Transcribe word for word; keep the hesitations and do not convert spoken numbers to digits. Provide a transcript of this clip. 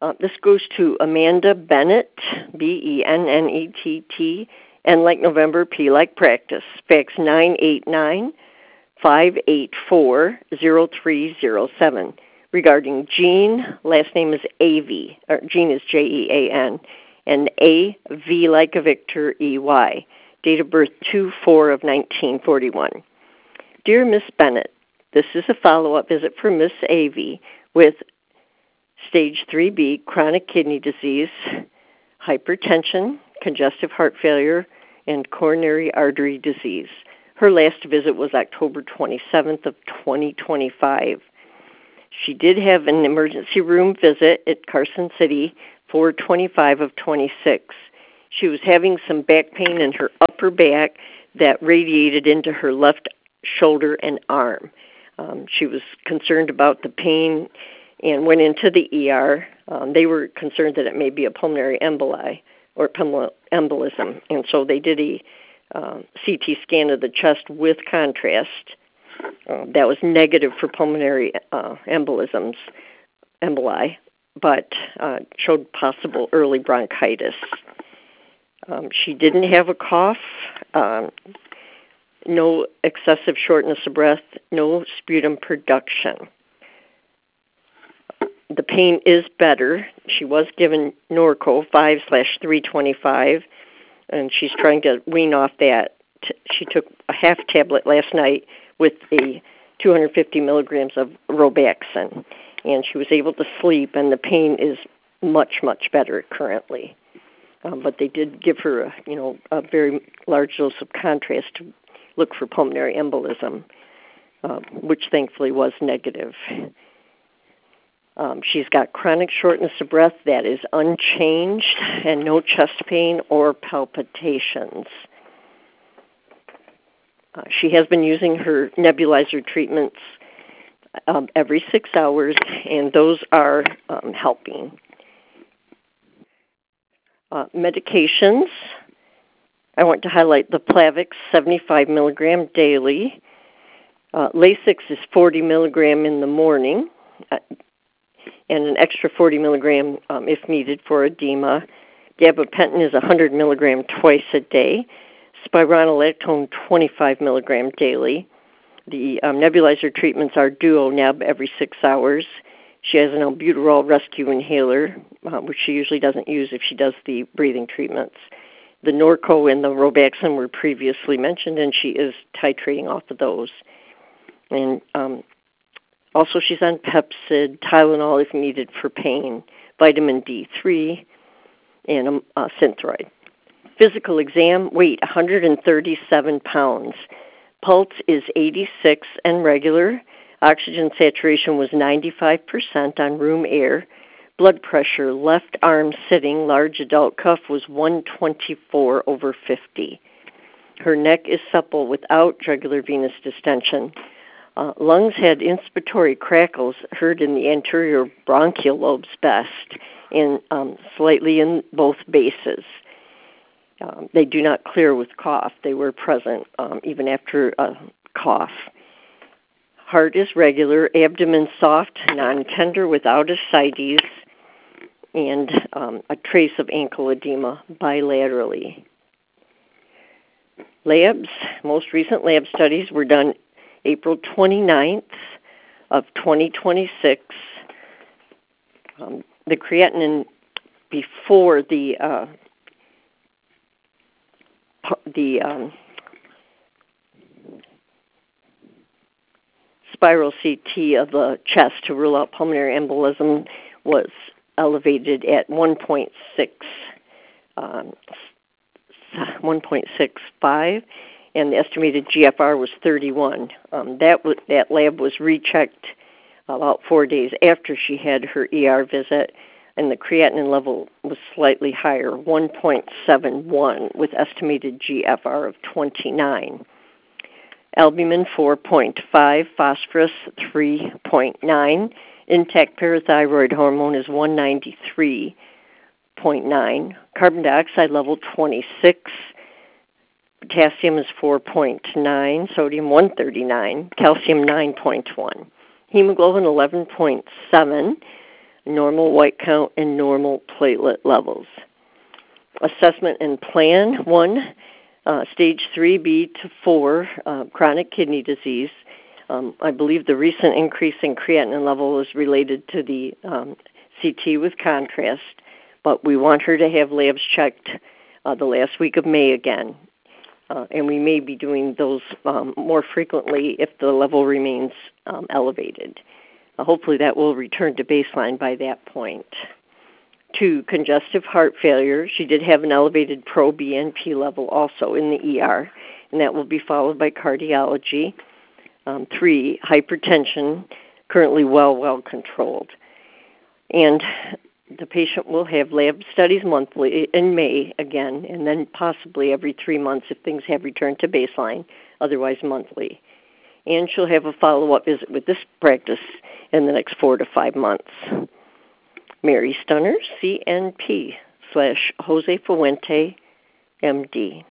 Uh, this goes to Amanda Bennett, B E N N E T T, N like November, P like practice. Fax nine eight nine, five eight four, zero three zero seven. Regarding Jean, last name is A V, or Jean is J E A N, and A V like a Victor, E Y. Date of birth two four of nineteen forty-one. Dear Miss Bennett, this is a follow-up visit for Miss A V with stage three B chronic kidney disease, hypertension, congestive heart failure, and coronary artery disease. Her last visit was October twenty-seventh of twenty twenty-five. She did have an emergency room visit at Carson City four twenty-five of twenty-six. She was having some back pain in her upper back that radiated into her left shoulder and arm. Um, she was concerned about the pain and went into the E R. Um, they were concerned that it may be a pulmonary emboli or pulmonary embolism, and so they did a um, C T scan of the chest with contrast. Uh, that was negative for pulmonary uh, embolisms, emboli, but uh, showed possible early bronchitis. Um, she didn't have a cough, um, no excessive shortness of breath, no sputum production. The pain is better. She was given Norco five slash three twenty-five, and she's trying to wean off that. She took a half tablet last night with a two hundred fifty milligrams of Robaxin, and she was able to sleep, and the pain is much, much better currently. Um, but they did give her, a, you know, a very large dose of contrast to look for pulmonary embolism, uh, which thankfully was negative. Um, she's got chronic shortness of breath that is unchanged and no chest pain or palpitations. Uh, she has been using her nebulizer treatments um, every six hours, and those are um, helping. Uh, medications, I want to highlight the Plavix, seventy-five milligram daily. Uh, Lasix is forty milligram in the morning, uh, and an extra forty milligram um, if needed for edema. Gabapentin is one hundred milligram twice a day. Spironolactone, twenty-five milligram daily. The um, nebulizer treatments are Duo-Neb every six hours. She has an albuterol rescue inhaler, uh, which she usually doesn't use if she does the breathing treatments. The Norco and the Robaxin were previously mentioned, and she is titrating off of those. And um, also she's on Pepcid, Tylenol if needed for pain, vitamin D three, and um, uh, Synthroid. Physical exam, weight one hundred thirty-seven pounds. Pulse is eighty-six and regular. Oxygen saturation was ninety-five percent on room air. Blood pressure, left arm sitting, large adult cuff was one twenty-four over fifty. Her neck is supple without jugular venous distension. Uh, lungs had inspiratory crackles heard in the anterior bronchial lobes best and um, slightly in both bases. Um, they do not clear with cough. They were present um, even after a cough. Heart is regular, abdomen soft, non-tender without ascites, and um, a trace of ankle edema bilaterally. Labs, most recent lab studies were done April twenty-ninth of twenty twenty-six. Um, the creatinine before the uh, the um, spiral C T of the chest to rule out pulmonary embolism was elevated at one point six, um, one point six five, and the estimated G F R was thirty-one. Um, that w- that lab was rechecked about four days after she had her E R visit, and the creatinine level was slightly higher, one point seven one, with estimated G F R of twenty-nine. Albumin four point five, phosphorus three point nine, intact parathyroid hormone is one ninety-three point nine, carbon dioxide level twenty-six, potassium is four point nine, sodium one thirty-nine, calcium nine point one, hemoglobin eleven point seven, normal white count, and normal platelet levels. Assessment and plan, one, uh, stage three B to four, uh, chronic kidney disease. Um, I believe the recent increase in creatinine level is related to the um, C T with contrast, but we want her to have labs checked uh, the last week of May again. Uh, and we may be doing those um, more frequently if the level remains um, elevated. Uh, hopefully that will return to baseline by that point. Two, congestive heart failure. She did have an elevated pro-B N P level also in the E R, and that will be followed by cardiology. Um, three, hypertension, currently well, well controlled. And the patient will have lab studies monthly in May again, and then possibly every three months if things have returned to baseline, otherwise monthly. And she'll have a follow-up visit with this practice in the next four to five months. Mary Stunner, C N P slash Jose Fuente, M D.